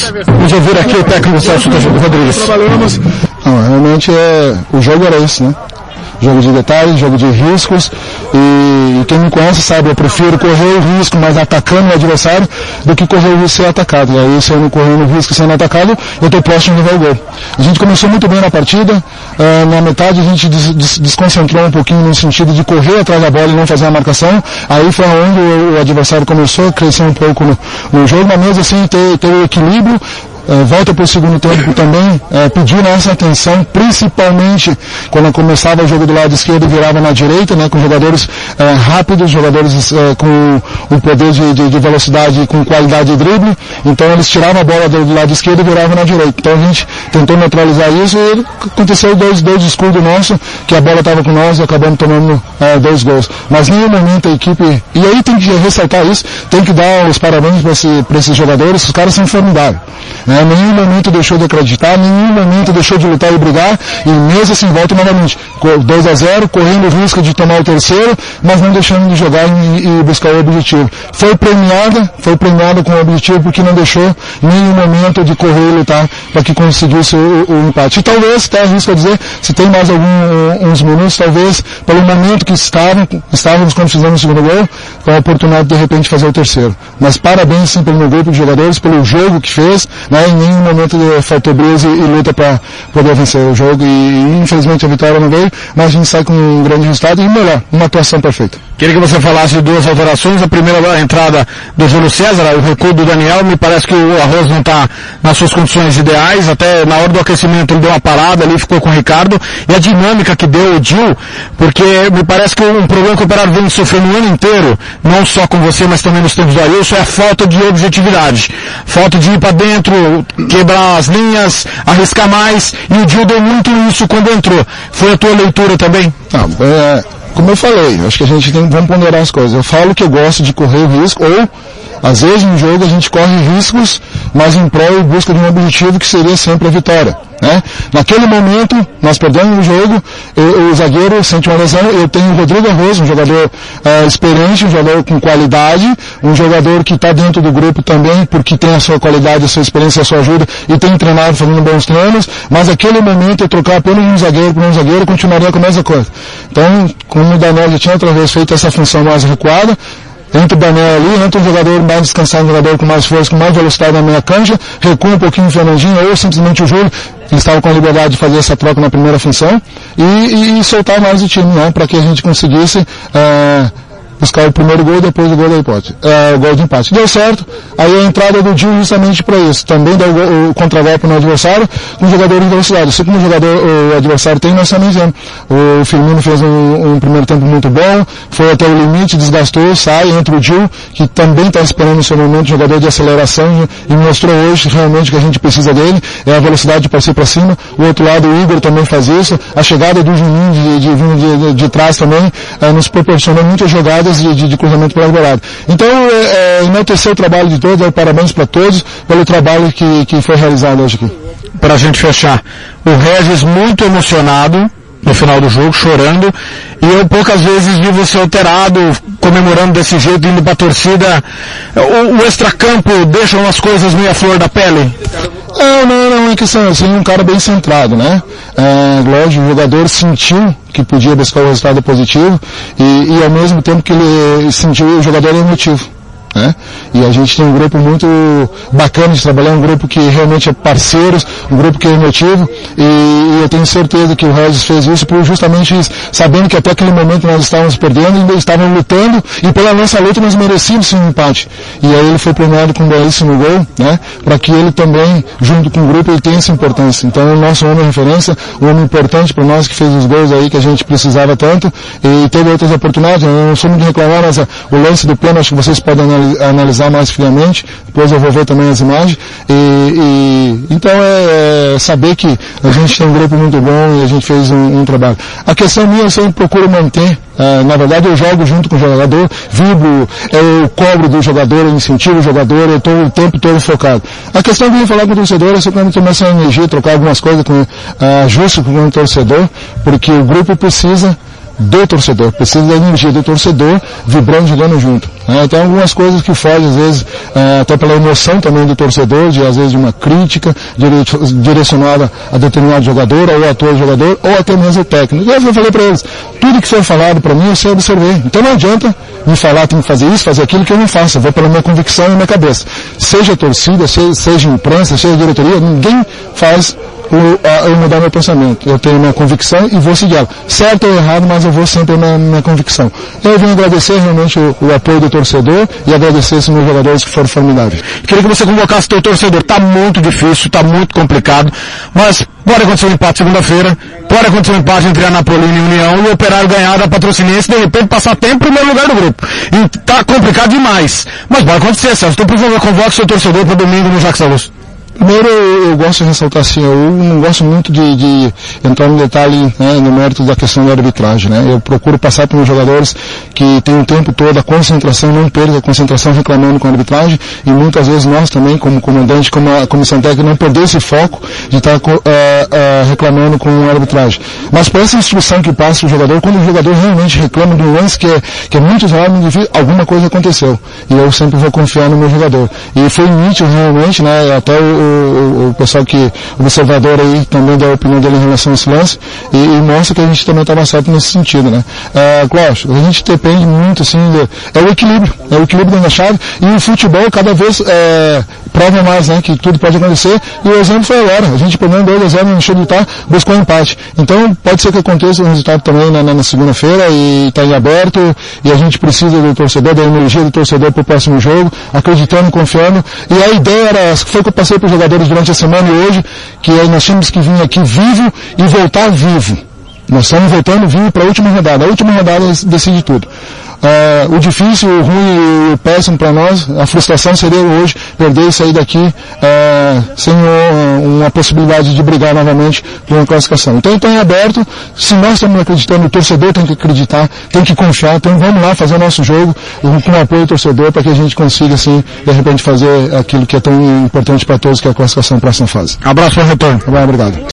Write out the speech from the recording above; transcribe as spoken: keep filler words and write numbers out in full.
Vamos ouvir aqui o técnico Celso Rodrigues. Trabalhamos. Não, realmente é, o jogo era esse, né? Jogo de detalhes, jogo de riscos, e, e quem me conhece sabe, eu prefiro correr o risco, mas atacando o adversário, do que correr o risco ser atacado. E aí, se eu não correr o risco sendo atacado, eu estou próximo de levar o gol. A gente começou muito bem na partida, uh, na metade a gente des, des, desconcentrou um pouquinho no sentido de correr atrás da bola e não fazer a marcação, aí foi onde o, o adversário começou a crescer um pouco no, no jogo, mas mesmo assim ter, ter o equilíbrio. Uh, volta para o segundo tempo também, uh, pediu nossa atenção, principalmente quando começava o jogo do lado esquerdo e virava na direita, né, com jogadores uh, rápidos, jogadores uh, com um poder de, de, de velocidade e com qualidade de drible, então eles tiravam a bola do, do lado esquerdo e viravam na direita. Então a gente tentou neutralizar isso e aconteceu dois, dois escudos nossos, que a bola estava com nós e acabamos tomando uh, dois gols. Mas em nenhum momento a equipe, e aí tem que ressaltar isso, tem que dar os parabéns para esse, esses jogadores, os caras são formidáveis. Em né? nenhum momento deixou de acreditar, em nenhum momento deixou de lutar e brigar, e mesmo assim volta novamente, dois a zero, correndo o risco de tomar o terceiro, mas não deixando de jogar e, e buscar o objetivo. Foi premiada, foi premiada com o objetivo porque não deixou em nenhum momento de correr e lutar para que conseguisse o, o empate. E talvez, até arrisco a dizer, se tem mais alguns minutos, talvez, pelo momento que estavam, estávamos quando fizemos o segundo gol, com a oportunidade de, de repente fazer o terceiro. Mas parabéns sim pelo meu grupo de jogadores, pelo jogo que fez, né? Em nenhum momento faltou brisa e, e luta para poder vencer o jogo, e, e infelizmente a vitória não veio, mas a gente sai com um grande resultado e melhor, uma atuação perfeita. Queria que você falasse de duas alterações. A primeira, a entrada do Júlio César, o recuo do Daniel. Me parece que o Arroz não está nas suas condições ideais, até na hora do aquecimento ele deu uma parada ali, ficou com o Ricardo, e a dinâmica que deu o Gil, porque me parece que um problema que o Operário vem sofrendo o ano inteiro, não só com você, mas também nos tempos do Ailson, é a falta de objetividade, falta de ir para dentro, quebrar as linhas, arriscar mais, e o Gil deu muito isso quando entrou. Foi a tua leitura também? Não, é, como eu falei, acho que a gente tem, vamos ponderar as coisas. Eu falo que eu gosto de correr o risco, ou às vezes no jogo a gente corre riscos, mas em prol e busca de um objetivo que seria sempre a vitória, né? Naquele momento, nós perdemos o jogo, eu, o zagueiro sente uma lesão, eu tenho o Rodrigo Arroz, um jogador uh, experiente, um jogador com qualidade, um jogador que está dentro do grupo também, porque tem a sua qualidade, a sua experiência, a sua ajuda, e tem treinado fazendo bons treinos, mas naquele momento eu trocar pelo um zagueiro por um zagueiro, continuaria com a mesma coisa. Então, como o Daniel já tinha outra vez feito essa função mais recuada, entra o Daniel ali, entra um jogador mais descansado, um jogador com mais força, com mais velocidade na meia cancha, recua um pouquinho o Fernandinho, ou simplesmente o Júlio, que estava com a liberdade de fazer essa troca na primeira função, e, e, e soltar mais o time, né, para que a gente conseguisse uh, buscar o primeiro gol e depois o gol da hipótese, uh, o gol de empate. Deu certo, aí a entrada do Gil justamente para isso, também deu o, o contragolpe no adversário, com o jogador de velocidade. Assim como o jogador, o adversário tem, nós também fizemos. O Firmino fez um, um primeiro tempo muito bom, foi até o limite, desgastou, sai, entra o Gil, que também está esperando o seu momento, jogador de aceleração, e mostrou hoje realmente que a gente precisa dele, é a velocidade de partir para cima. O outro lado, o Igor também faz isso, a chegada do Juninho de, de, de, de, de trás também, uh, nos proporcionou muitas jogadas de, de, de cruzamento pela beirada. Então, é, é, enaltecer o trabalho de todos, é, parabéns para todos pelo trabalho que, que foi realizado hoje aqui. Para a gente fechar, o Regis muito emocionado no final do jogo, chorando, e eu poucas vezes vi você alterado, comemorando desse jeito, indo para a torcida. O, o extracampo deixa umas coisas meio à flor da pele? Não, não, não, é questão assim, um cara bem centrado, né? É, lógico, o jogador sentiu que podia buscar o resultado positivo, e, e ao mesmo tempo que ele sentiu, o jogador é emotivo. Né? E a gente tem um grupo muito bacana de trabalhar, um grupo que realmente é parceiros, um grupo que é emotivo, e, e eu tenho certeza que o Regis fez isso por justamente isso, sabendo que até aquele momento nós estávamos perdendo, ainda estávamos lutando, e pela nossa luta nós merecíamos sim um empate. E aí ele foi premiado com um belíssimo gol, né? Para que ele também, junto com o grupo, ele tenha essa importância. Então é o nosso homem de referência, um homem importante para nós, que fez os gols aí que a gente precisava tanto, e teve outras oportunidades. Eu não sou muito de reclamar, mas a, o lance do plano, acho que vocês podem analisar analisar mais friamente, depois eu vou ver também as imagens, e, e então é, é saber que a gente tem um grupo muito bom e a gente fez um, um trabalho. A questão minha, eu sempre procuro manter, uh, na verdade eu jogo junto com o jogador, vibro, eu cobro do jogador, eu incentivo o jogador, eu estou o tempo todo focado. A questão de falar com o torcedor é só quando tomar essa energia, trocar algumas coisas com uh, justo com o torcedor, porque o grupo precisa do torcedor, precisa da energia do torcedor vibrando, jogando junto. Né? Tem algumas coisas que fogem, às vezes, é, até pela emoção também do torcedor, de às vezes de uma crítica dire, direcionada a determinado jogador, ou ator jogador, ou até mesmo o técnico. E eu falei para eles, tudo que foi falado para mim, eu sei observei. Então não adianta me falar, tem que fazer isso, fazer aquilo, que eu não faço. Eu vou pela minha convicção e minha cabeça. Seja torcida, seja, seja imprensa, seja diretoria, ninguém faz eu mudar meu pensamento. Eu tenho minha convicção e vou seguir ela. Certo ou errado, mas eu vou sempre na minha convicção. Eu venho agradecer realmente o, o apoio do torcedor e agradecer esses meus jogadores que foram formidáveis. Queria que você convocasse teu torcedor. Tá muito difícil, tá muito complicado, mas pode acontecer um empate segunda-feira, pode acontecer um empate entre a Anapolina e a União e o Operário ganhar da Patrocinense e de repente passar até em primeiro lugar do grupo. E tá complicado demais. Mas pode acontecer, Celso. Então, por favor, convoque seu torcedor para domingo no Jacques Augusto. Primeiro, eu, eu gosto de ressaltar assim, eu não gosto muito de, de entrar no detalhe, né, no mérito da questão da arbitragem, né? Eu procuro passar para os jogadores que tem o tempo todo a concentração, não perca a concentração reclamando com a arbitragem, e muitas vezes nós também, como comandante, como a comissão técnica, não perder esse foco de estar uh, uh, reclamando com a arbitragem. Mas por essa instrução que passa o jogador, quando o jogador realmente reclama de um lance que é, que é muito raro, alguma coisa aconteceu. E eu sempre vou confiar no meu jogador. E foi nítido realmente, né, até o O, o pessoal que, o observador aí também dá a opinião dele em relação a esse lance e, e mostra que a gente também estava certo nesse sentido, né? É, Cláudio, a gente depende muito, assim, de, é o equilíbrio, é o equilíbrio da chave, e o futebol cada vez é, prova mais, né, que tudo pode acontecer, e o exemplo foi agora, a gente perdeu dois a zero no show de Itá, buscou um empate. Então pode ser que aconteça um resultado também na, na, na segunda-feira, e está em aberto, e a gente precisa do torcedor, da energia do torcedor para o próximo jogo, acreditando, confiando, e a ideia era, foi que eu passei para os jogadores durante a semana e hoje, que nós tínhamos que vir aqui vivo e voltar vivo. Nós estamos voltando vivo para a última rodada. A última rodada decide tudo. Uh, o difícil, o ruim e o péssimo para nós, a frustração seria hoje perder e sair daqui uh, sem uh, uma possibilidade de brigar novamente por uma classificação. Então está em aberto, se nós estamos acreditando, o torcedor tem que acreditar, tem que confiar, então vamos lá fazer o nosso jogo com o apoio do torcedor para que a gente consiga, assim, de repente fazer aquilo que é tão importante para todos, que é a classificação para a próxima fase. Abraço para o retorno. Obrigado.